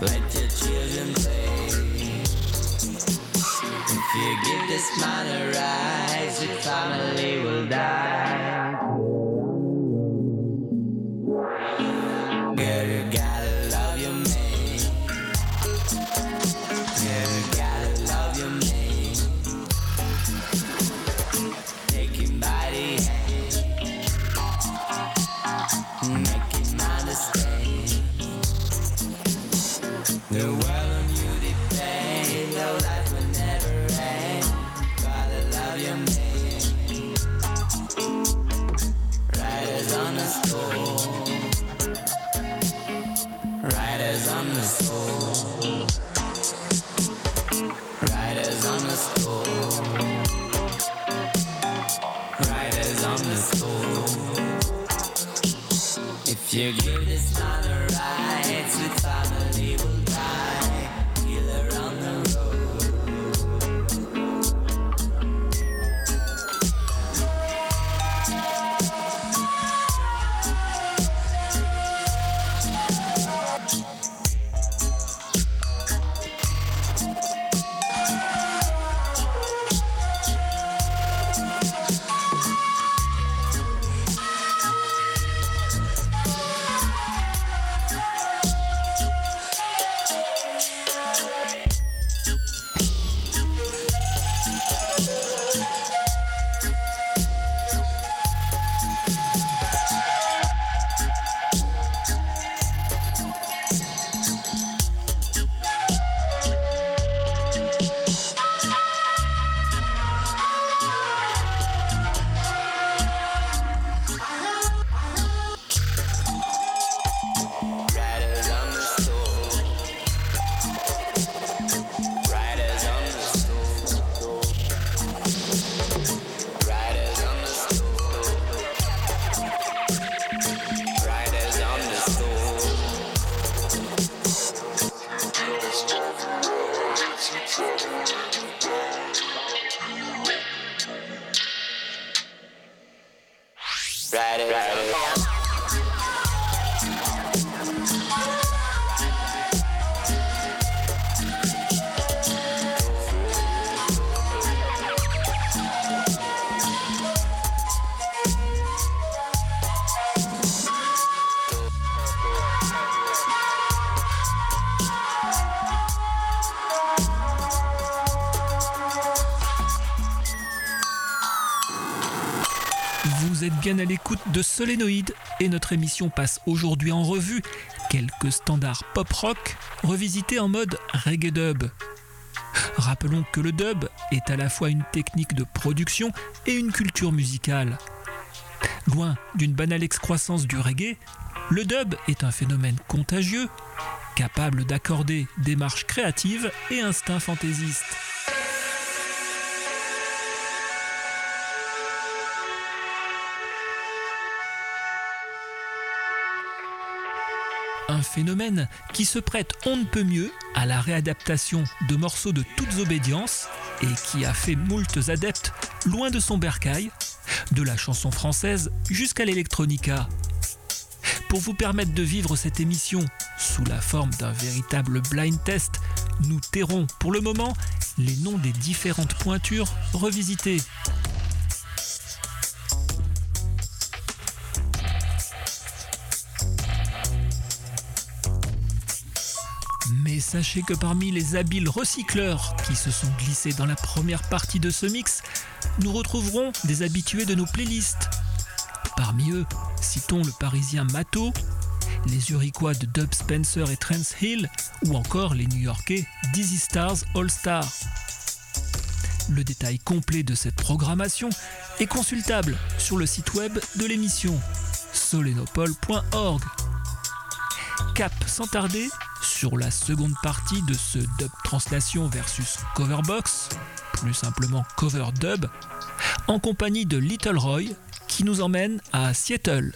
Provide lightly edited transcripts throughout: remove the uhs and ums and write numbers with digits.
let your children play. If you give this man a rise, your family will die. Girl, you gotta love your man. Girl, you gotta love your man. Take him by the hand, make him understand. The world on you depends, no life will never end. Gotta love your man. Riders on the storm, riders on the storm, riders on the storm, riders on the storm. If you give this man a ride, sweet family will die. Killer on the road. Vous êtes bien à l'écoute de Solénoïde et notre émission passe aujourd'hui en revue quelques standards pop-rock revisités en mode reggae dub. Rappelons que le dub est à la fois une technique de production et une culture musicale. Loin d'une banale excroissance du reggae, le dub est un phénomène contagieux, capable d'accorder démarche créative et instinct fantaisiste. Un phénomène qui se prête on ne peut mieux à la réadaptation de morceaux de toutes obédiences et qui a fait moultes adeptes loin de son bercail, de la chanson française jusqu'à l'électronica. Pour vous permettre de vivre cette émission sous la forme d'un véritable blind test, nous tairons pour le moment les noms des différentes pointures revisitées. Mais sachez que parmi les habiles recycleurs qui se sont glissés dans la première partie de ce mix, nous retrouverons des habitués de nos playlists. Parmi eux, citons le parisien Mato, les Uriquois de Dub Spencer et Trance Hill, ou encore les New-Yorkais Dizzy Stars All Star. Le détail complet de cette programmation est consultable sur le site web de l'émission solenopole.org. Cap sans tarder sur la seconde partie de ce dub translation versus coverbox, plus simplement cover dub, en compagnie de Little Roy qui nous emmène à Seattle.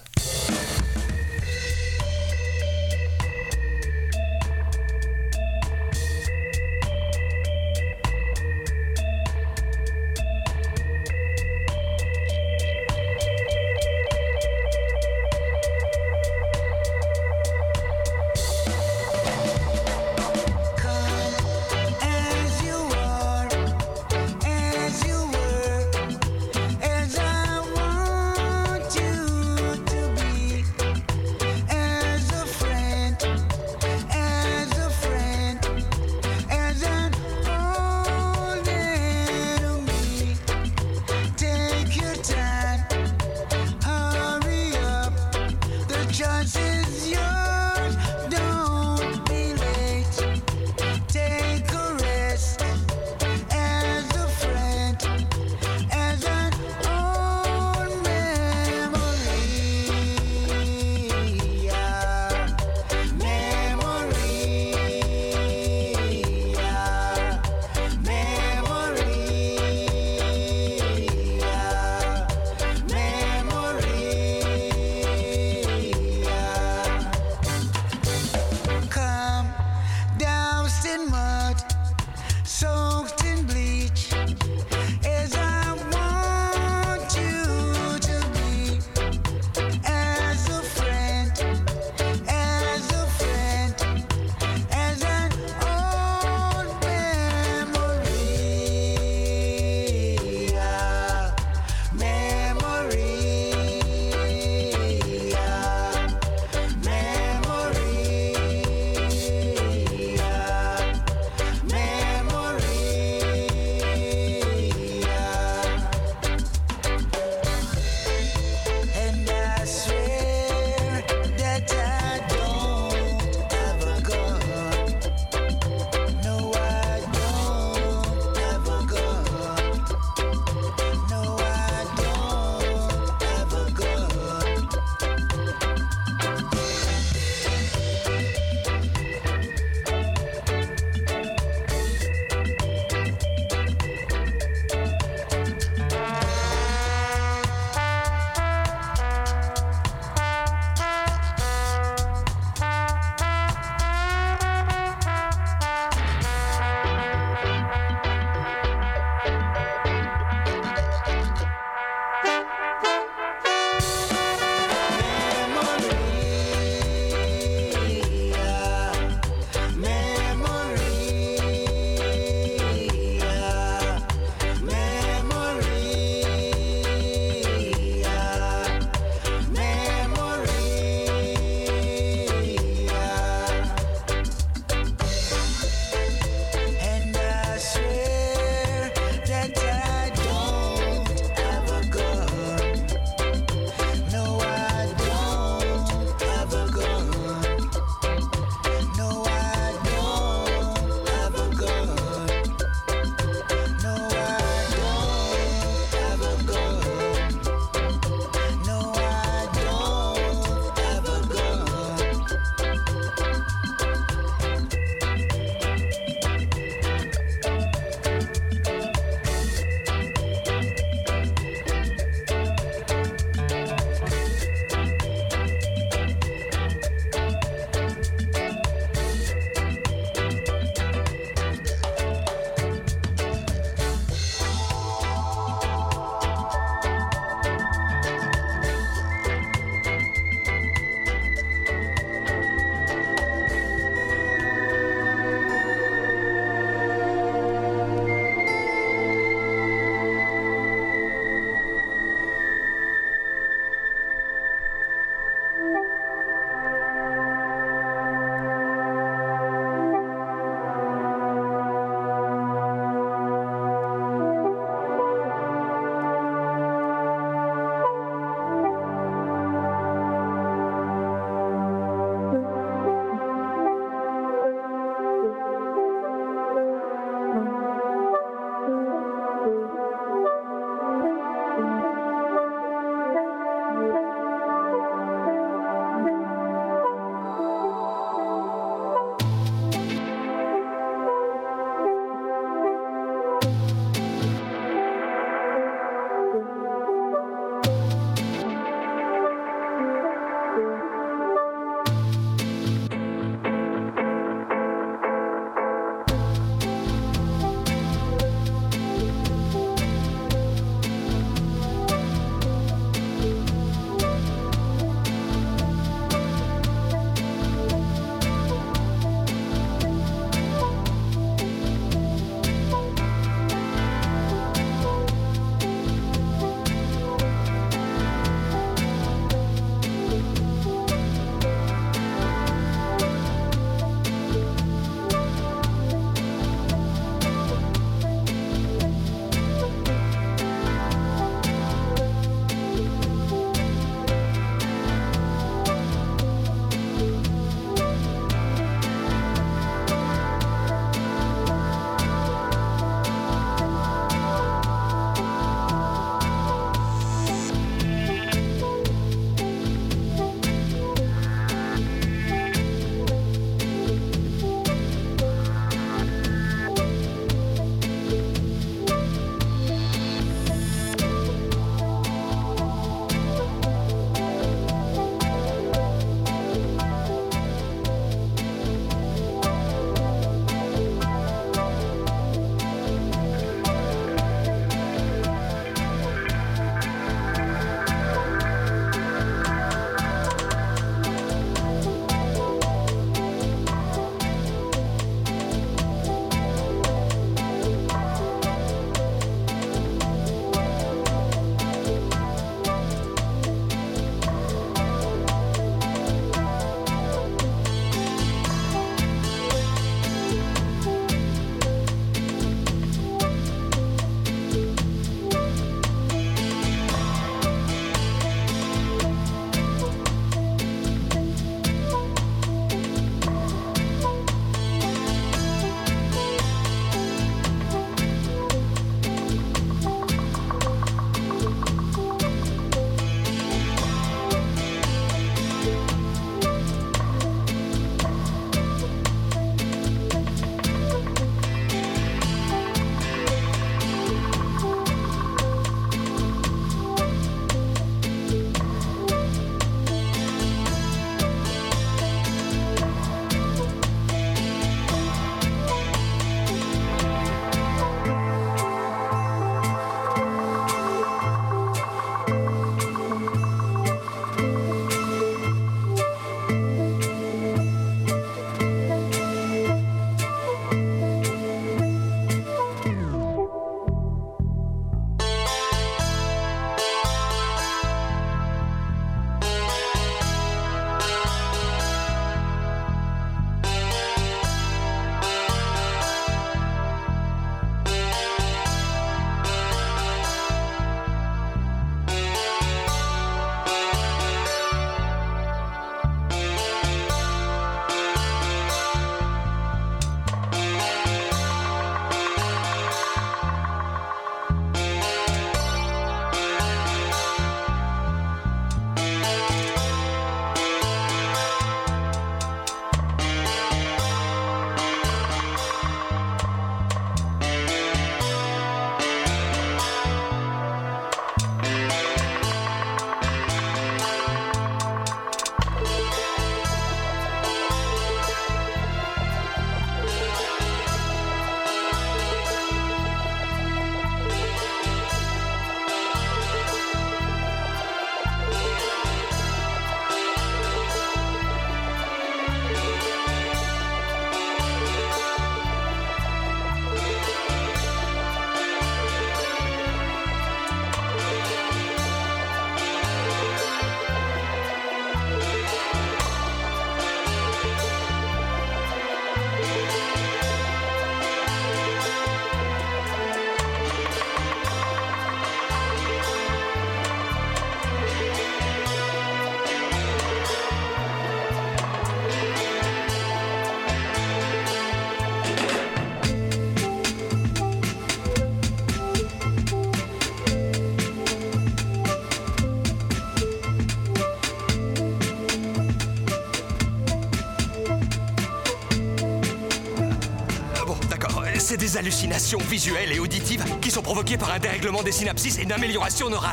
C'est des hallucinations visuelles et auditives qui sont provoquées par un dérèglement des synapses et une amélioration neurale.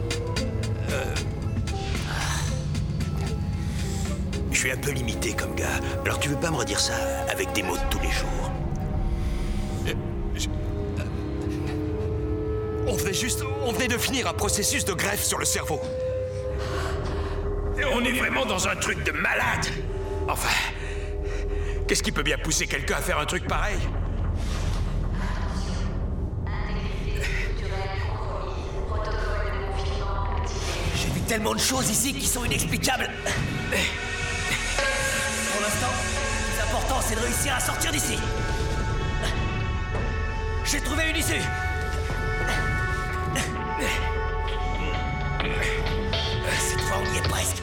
Je suis un peu limité comme gars. Alors tu veux pas me redire ça avec des mots de tous les jours? On venait de finir un processus de greffe sur le cerveau. Et on est vraiment dans un truc de malade. Enfin, qu'est-ce qui peut bien pousser quelqu'un à faire un truc pareil? J'ai vu tellement de choses ici qui sont inexplicables. Pour l'instant, le plus important, c'est de réussir à sortir d'ici. J'ai trouvé une issue. Cette fois, on y est presque.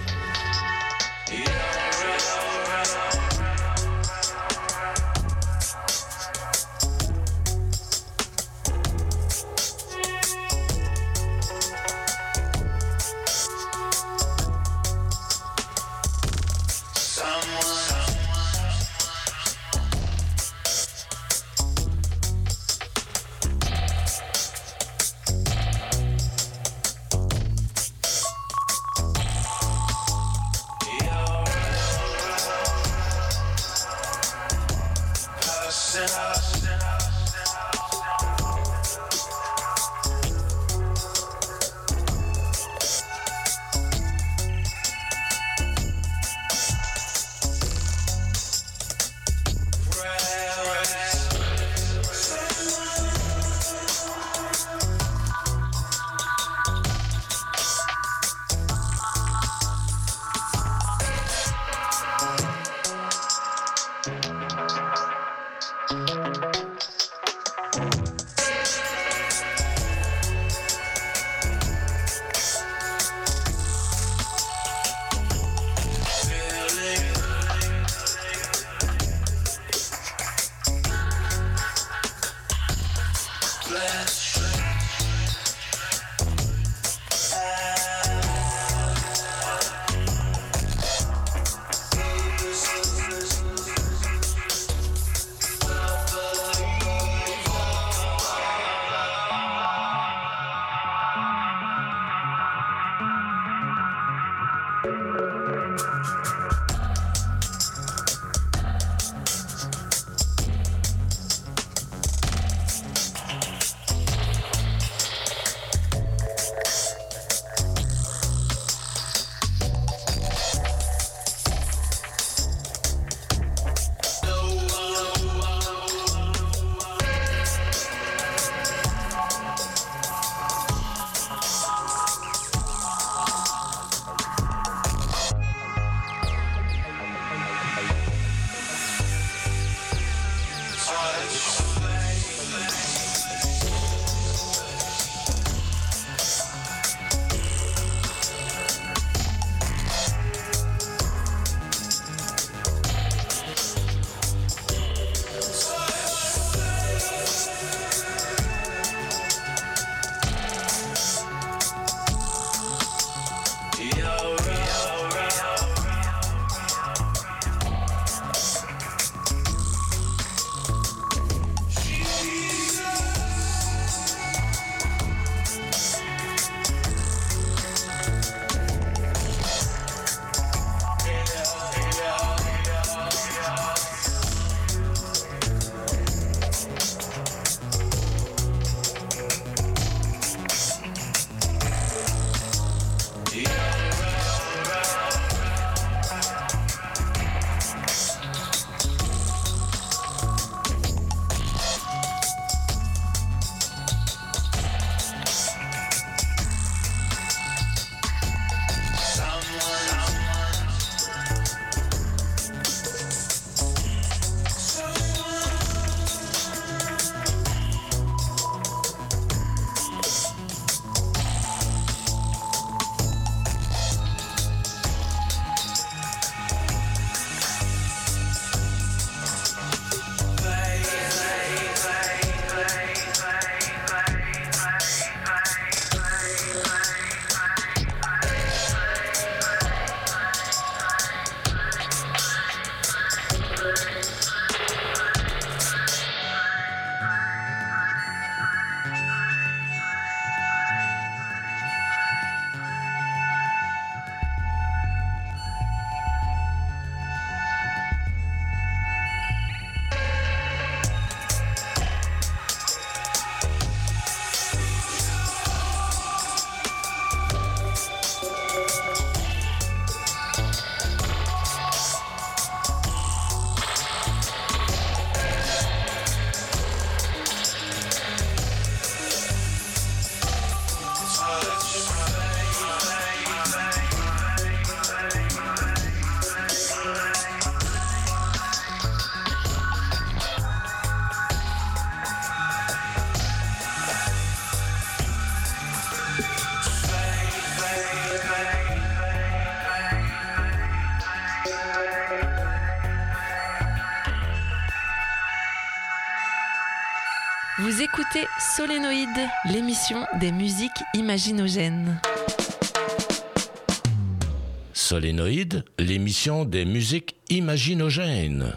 Vous écoutez Solénoïde, l'émission des musiques imaginogènes. Solénoïde, l'émission des musiques imaginogènes.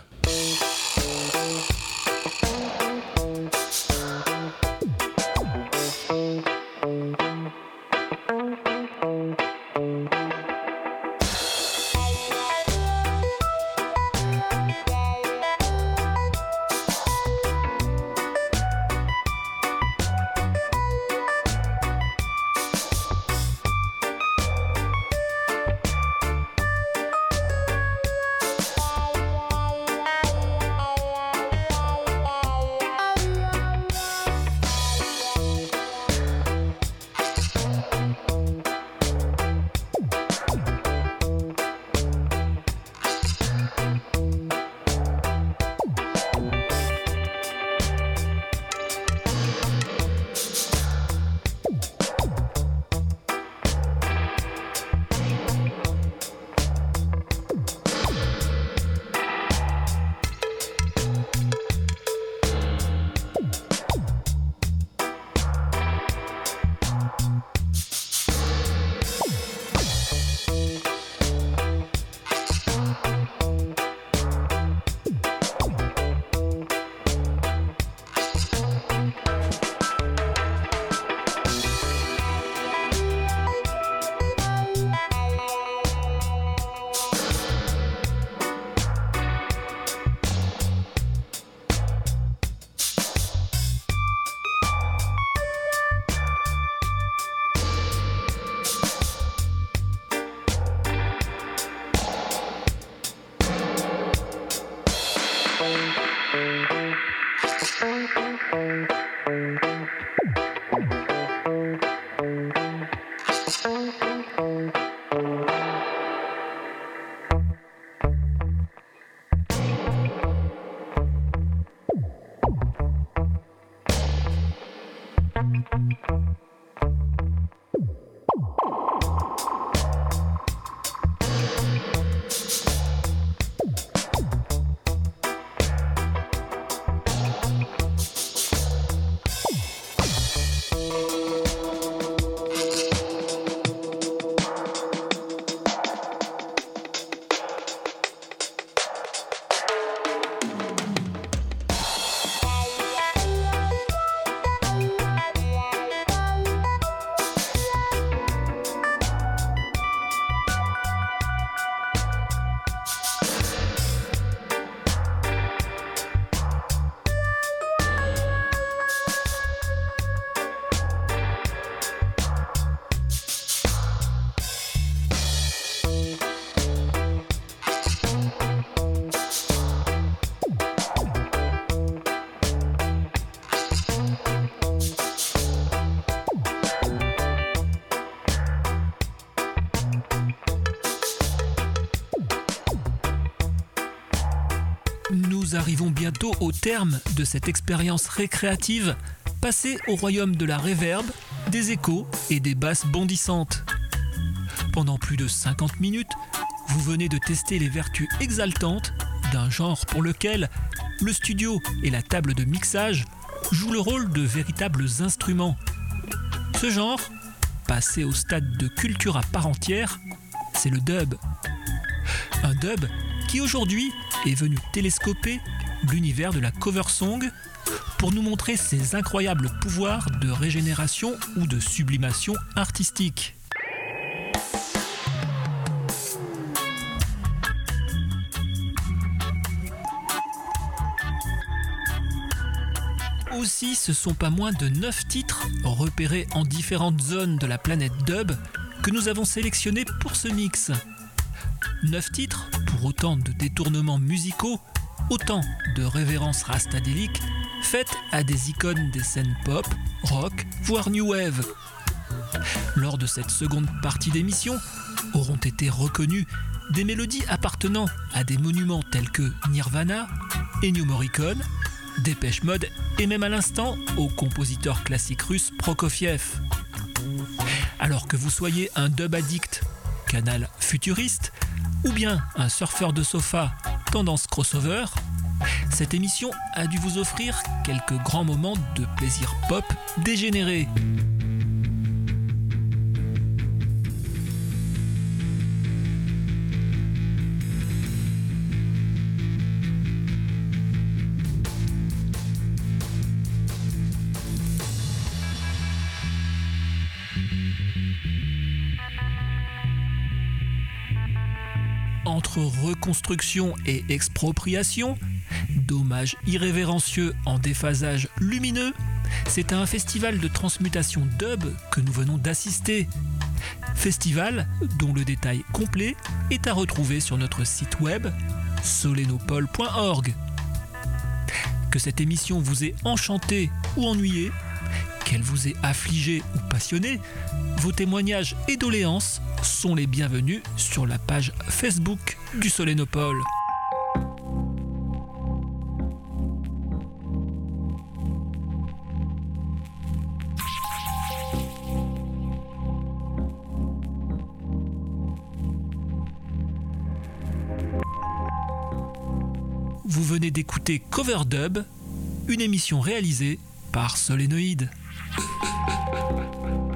Nous arrivons bientôt au terme de cette expérience récréative, passée au royaume de la réverb, des échos et des basses bondissantes. Pendant plus de 50 minutes, vous venez de tester les vertus exaltantes d'un genre pour lequel le studio et la table de mixage jouent le rôle de véritables instruments. Ce genre, passé au stade de culture à part entière, c'est le dub. Un dub qui aujourd'hui est venu télescoper l'univers de la cover song pour nous montrer ses incroyables pouvoirs de régénération ou de sublimation artistique. Aussi, ce sont pas moins de 9 titres repérés en différentes zones de la planète dub que nous avons sélectionnés pour ce mix. 9 titres pour autant de détournements musicaux, autant de révérences rastadéliques faites à des icônes des scènes pop, rock, voire new wave. Lors de cette seconde partie d'émission, auront été reconnues des mélodies appartenant à des monuments tels que Nirvana, Ennio Morricone, Dépêche Mode et même à l'instant au compositeur classique russe Prokofiev. Alors que vous soyez un dub addict, canal futuriste, ou bien un surfeur de sofa, tendance crossover, Cette émission a dû vous offrir quelques grands moments de plaisir pop dégénéré. Entre reconstruction et expropriation, dommages irrévérencieux en déphasage lumineux, c'est à un festival de transmutation dub que nous venons d'assister. Festival dont le détail complet est à retrouver sur notre site web solenopole.org. Que cette émission vous ait enchanté ou ennuyé, qu'elle vous ait affligé ou passionné, vos témoignages et doléances sont les bienvenus sur la page Facebook du Solenopole. Vous venez d'écouter Cover Dub, une émission réalisée par Solenoid.